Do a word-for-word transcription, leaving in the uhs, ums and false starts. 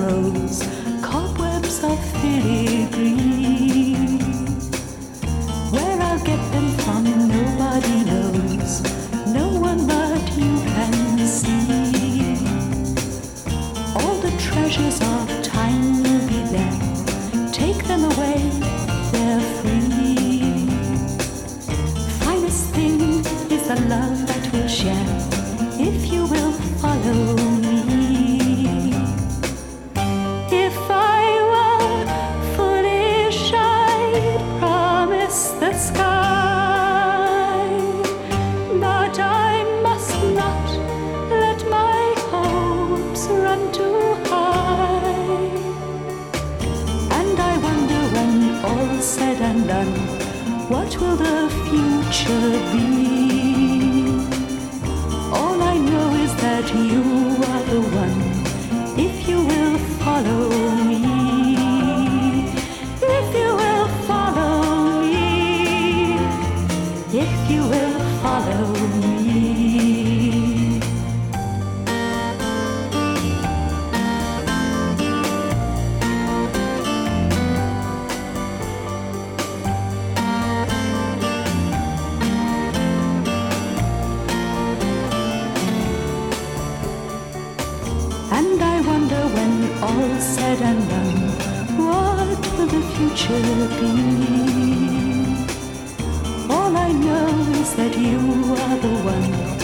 those cobwebs of filigree. Where I'll get them from, nobody knows. No one but you can see. All the treasures of time will be there. Take them away, they're free. Finest thing is the love that we'll share, if you will follow me. If I were foolish, I'd promise the sky, but I must not let my hopes run too high. And I wonder, when all's said and done, what will the future be? All I know is that you are the one, if you will follow me. If you will follow me. If you will follow me. And I wonder, when all's said and done, what will the future be? All I know is that you are the one,